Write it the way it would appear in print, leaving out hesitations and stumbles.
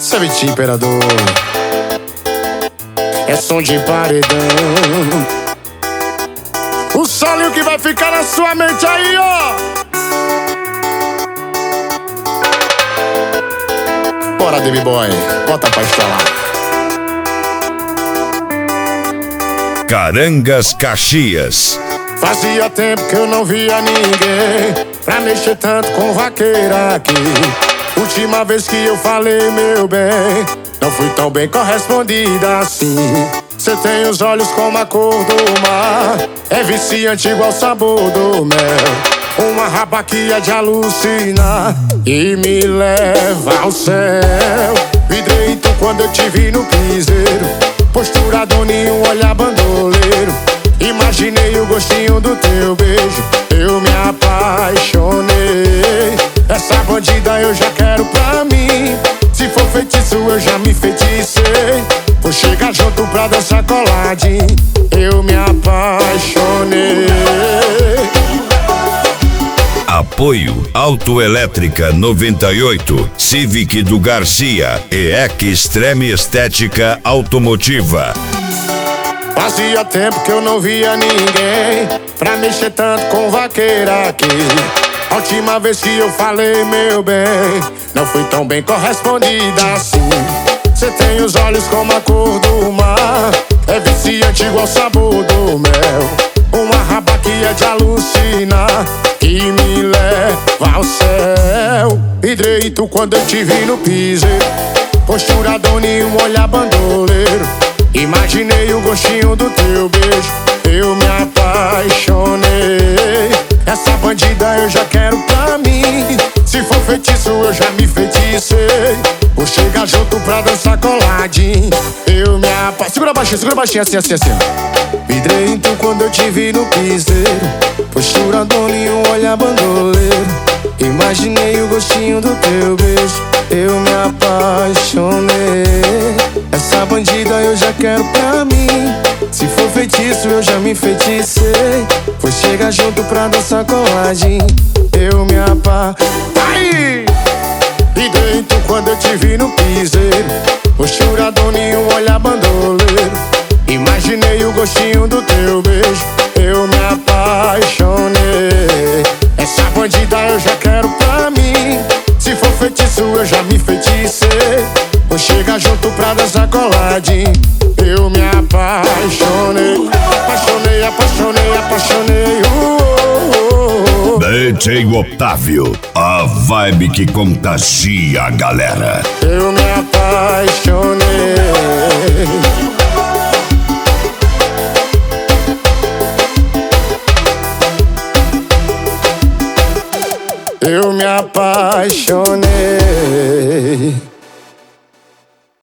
Savete Imperador, é som de paredão. O solinho que vai ficar na sua mente aí, ó. Bora, Baby Boy, bota pra estralar. Carangas Caxias. Fazia tempo que eu não via ninguém pra mexer tanto com vaqueira aqui. Última vez que eu falei, meu bem, não fui tão bem correspondida assim. Cê tem os olhos como a cor do mar, é viciante igual o sabor do mel. Uma raba que é de alucinar e me leva ao céu. Vidreito quando eu te vi no piseiro, postura doninho, olhar bandoleiro. Imaginei o gostinho do teu beijo, eu me apaixonei. Essa bandida eu já quero pra mim, se for feitiço eu já me feticei. Vou chegar junto pra dançar coladinho, eu me apaixonei. Apoio Autoelétrica 98, Civic do Garcia e Extreme Estética Automotiva. Fazia tempo que eu não via ninguém pra mexer tanto com vaqueira aqui. A última vez que eu falei, meu bem, não fui tão bem correspondida assim. Cê tem os olhos como a cor do mar, é viciante igual o sabor do mel. Uma raba que é de alucinar, que me leva ao céu. Vidreito quando eu te vi no piseiro, postura doninho, olhar bandoleiro. Imaginei o gostinho do teu beijo, eu me apaixonei. Essa bandida eu já quero pra mim, se for feitiço eu já me feticei. Vou chegar junto pra dançar coladinho, eu me apaixonei. Segura baixinho, assim, assim, assim. Vidreito quando eu te vi no piseiro, postura doninho, olhar bandoleiro. Imaginei o gostinho do teu beijo, eu me apaixonei. Essa bandida eu já quero pra mim, se for feitiço eu já me feticei. Vou chegar junto pra dançar coladinho, eu me apaixonei. Vidreito quando eu te vi no piseiro, postura doninho, olhar bandoleiro. Imaginei o gostinho do teu beijo, eu me apaixonei. Essa bandida eu já quero pra mim, se for feitiço eu já me feticei. Vou chegar junto pra dançar coladinho, eu me apaixonei. Apaixonei, apaixonei, apaixonei. DJ Otávio, a vibe que contagia a galera. Eu me apaixonei. Eu me apaixonei.